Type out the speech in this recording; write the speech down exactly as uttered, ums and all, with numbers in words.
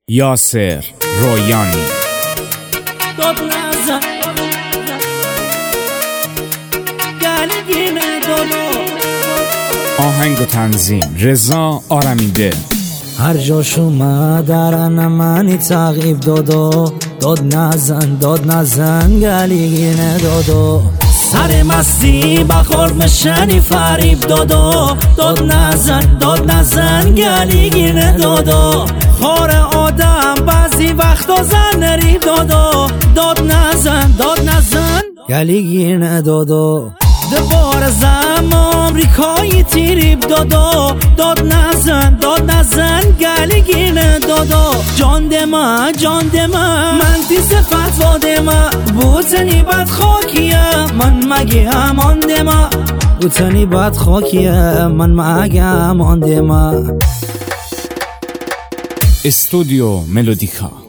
یاسر رویانی. داد نزن گلگینه دادو. آهنگ و تنظیم رضا آرمیده. هر جاش اومدرن منی تغیب دادو. داد نزن داد نزن گلگینه دادو. سر مستی بخورد مشنی فریب دادو. داد نزن داد نزن گلگینه دادو. خور آدم بعضی وقتا زن نریب دادو. داد نزن داد نزن گلگینه دادو. دوباره زم آمریکایی تیریب دادو. داد نزن داد نزن گلگینه دادو. جان دما جان دما من تی صفت وادما. بوتنی بد خاکیه من مگه همان دما. بوتنی بد خاکیه من مگه همان دما. استودیو ملودیکا.